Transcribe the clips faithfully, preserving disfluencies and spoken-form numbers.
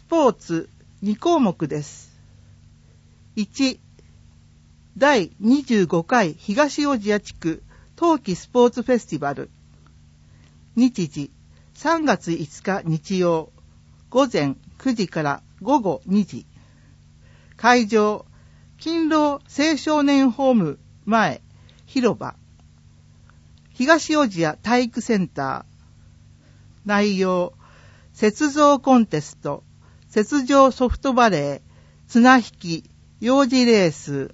ポーツに項目です。いち、だいにじゅうごかい東小千谷地区冬季スポーツフェスティバル。日時さんがついつか日曜午前くじから午後にじ。会場勤労青少年ホーム前広場東小千谷体育センター。内容雪上コンテスト、雪上ソフトバレー、綱引き、幼児レース、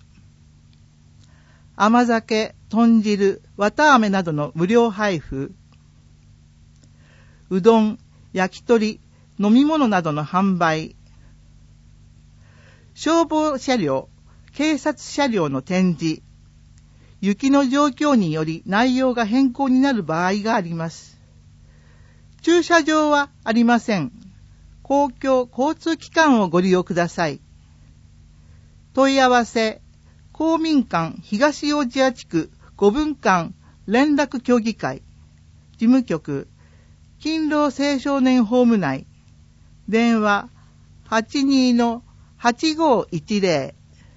甘酒、豚汁、綿飴などの無料配布、うどん、焼き鳥、飲み物などの販売、消防車両、警察車両の展示、雪の状況により内容が変更になる場合があります。駐車場はありません。公共交通機関をご利用ください。問い合わせ、公民館東小千谷地区ごぶんかん連絡協議会、事務局、勤労青少年ホーム内、電話 はちにーはちごいちぜ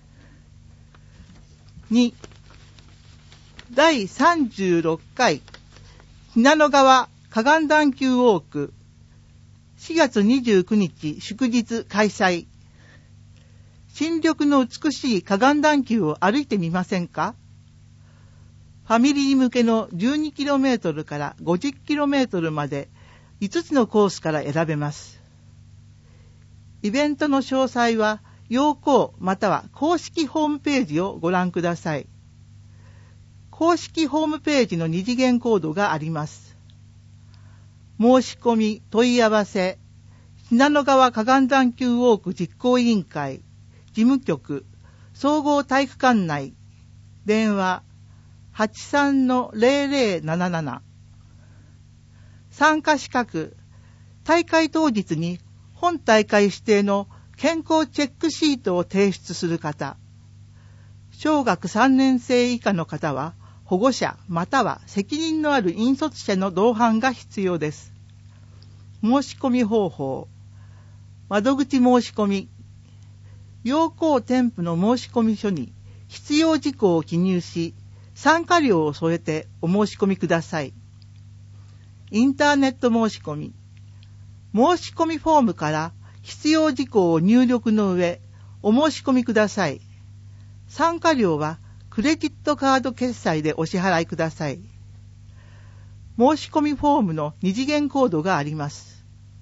ろ。に、だいさんじゅうろっかい信濃川河岸段丘ウォーク、しがつにじゅうくにち祝日開催。新緑の美しい河岸段丘を歩いてみませんか？ファミリー向けの じゅうにキロメートル から ごじゅっキロメートル までいつつのコースから選べます。イベントの詳細は要項または公式ホームページをご覧ください。公式ホームページの二次元コードがあります。申し込み問い合わせ、信濃川河岸段丘ウォーク実行委員会、事務局、総合体育館内、電話 はちさんのぜろぜろなななな。参加資格、大会当日に本大会指定の健康チェックシートを提出する方、小学さんねんせい以下の方は保護者または責任のある引率者の同伴が必要です。申し込み方法、窓口申し込み、要項添付の申し込み書に必要事項を記入し、参加料を添えてお申し込みください。インターネット申し込み、申し込みフォームから必要事項を入力の上、お申し込みください。参加料はクレジットカード決済でお支払いください。申し込みフォームの二次元コードがあります。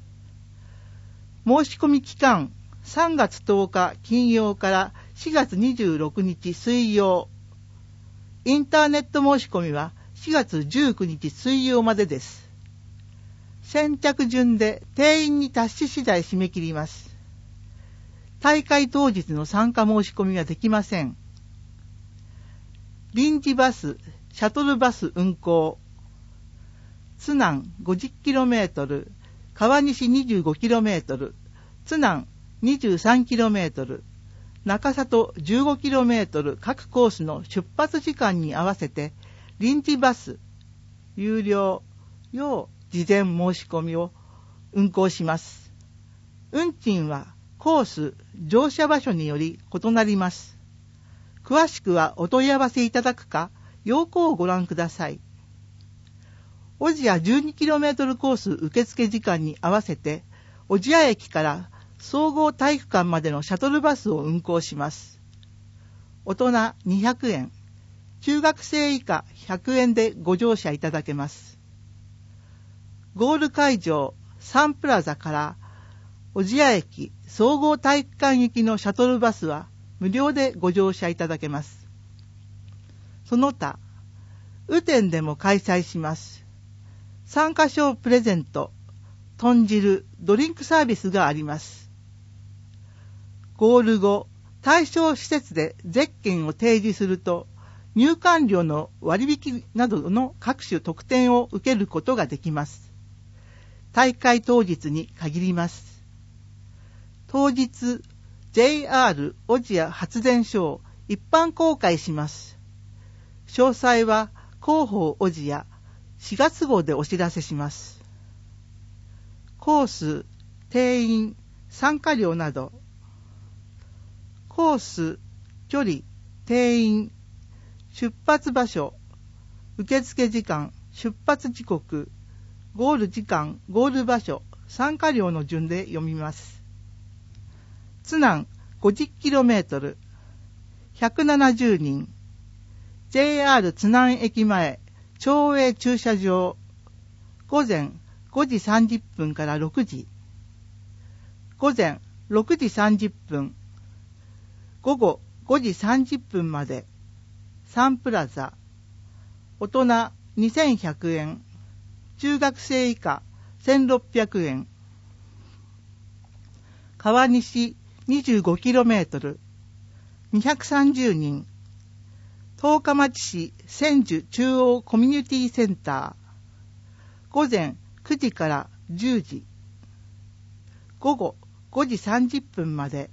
申し込み期間、さんがつとおか金曜からしがつにじゅうろくにち水曜。インターネット申し込みはしがつじゅうくにち水曜までです。先着順で定員に達し次第締め切ります。大会当日の参加申し込みはできません。臨時バス、シャトルバス運行。津南 ごじゅっキロメートル、川西 にじゅうごキロメートル、津南 にじゅうさんキロメートル、中里 じゅうごキロメートル 各コースの出発時間に合わせて臨時バス、有料、要事前申し込みを運行します。運賃はコース、乗車場所により異なります。詳しくはお問い合わせいただくか、要項をご覧ください。小千谷 じゅうにキロメートル コース受付時間に合わせて、小千谷駅から総合体育館までのシャトルバスを運行します。大人にひゃくえん、中学生以下ひゃくえんでご乗車いただけます。ゴール会場サンプラザから小千谷駅総合体育館行きのシャトルバスは無料でご乗車いただけます。その他、雨天でも開催します。参加賞プレゼント、豚汁、ドリンクサービスがあります。ゴール後、対象施設でゼッケンを提示すると、入館料の割引などの各種特典を受けることができます。大会当日に限ります。当日、ジェイアール 小千谷発電所を一般公開します。詳細は広報小千谷しがつ号でお知らせします。コース、定員参加料など、コース、距離、定員、出発場所、受付時間、出発時刻、ゴール時間、ゴール場所、参加料の順で読みます。津南 ごじゅっキロメートル、ひゃくななじゅうにん、ジェイアール 津南駅前、町営駐車場、午前ごじさんじゅっぷんからろくじ、午前ろくじさんじゅっぷん、午後ごじさんじゅっぷんまで、サンプラザ、大人にせんひゃくえん、中学生以下せんろっぴゃくえん、川西 にじゅうごキロメートル、にひゃくさんじゅうにん、十日町市千住中央コミュニティセンター、午前くじからじゅうじ、午後ごじさんじゅっぷんまで、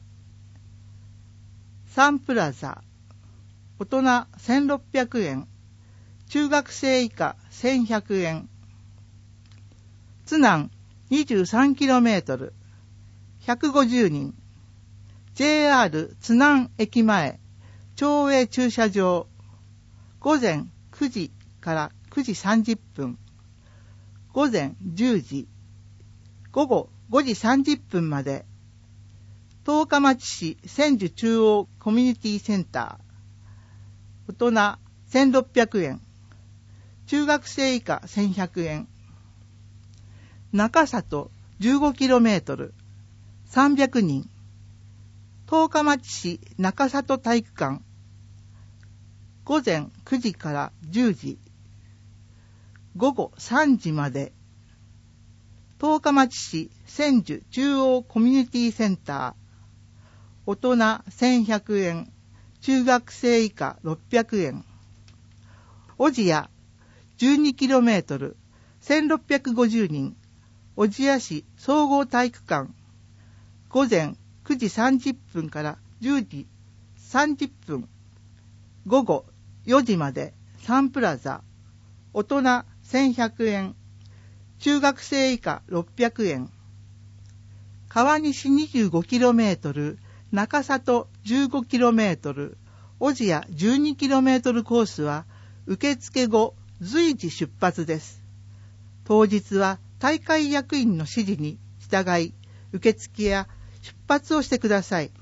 サンプラザ、大人せんろっぴゃくえん、中学生以下せんひゃくえん、津南 にじゅうさんキロメートル、ひゃくごじゅうにん、ジェイアール 津南駅前、町営駐車場、午前くじからくじさんじゅっぷん、午前じゅうじ、午後ごじさんじゅっぷんまで、十日町市千住中央コミュニティセンター、大人せんろっぴゃくえん、中学生以下せんひゃくえん、中里 じゅうごキロメートル、さんびゃくにん、十日町市中里体育館、午前くじからじゅうじ、午後さんじまで、十日町市千住中央コミュニティセンター、大人せんひゃくえん、中学生以下ろっぴゃくえん、小千谷 じゅうにキロメートル、せんろっぴゃくごじゅうにん、小千谷市総合体育館、午前くじさんじゅっぷんからじゅうじさんじゅっぷん、午後よじまで、サンプラザ、大人せんひゃくえん、中学生以下ろっぴゃくえん、川西 にじゅうごキロメートル、中里 じゅうごキロメートル、小千谷 じゅうにキロメートル コースは受付後随時出発です。当日は大会役員の指示に従い受付や出発をしてください。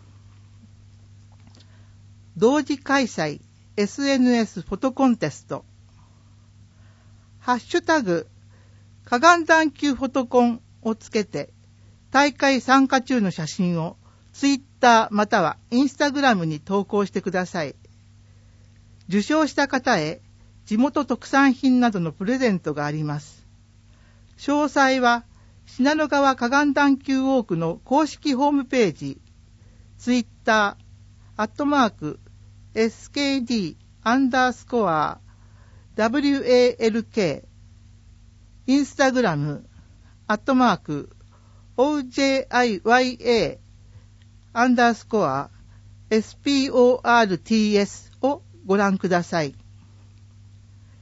同時開催 エスエヌエス フォトコンテスト、ハッシュタグ河岸段丘フォトコンをつけて大会参加中の写真をツイッターまたはインスタグラムに投稿してください。受賞した方へ地元特産品などのプレゼントがあります。詳細は信濃川河岸段丘ウォークの公式ホームページ、ツイッター、アットマーク、エスケーディー アンダースコア、ダブリューエーエルケー、インスタグラム、アットマーク、オージェーアイワイエー、アンダースコア、エスピーオーアールティーエス をご覧ください。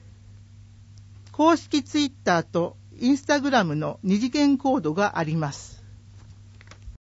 公式ツイッターとインスタグラムの二次元コードがあります。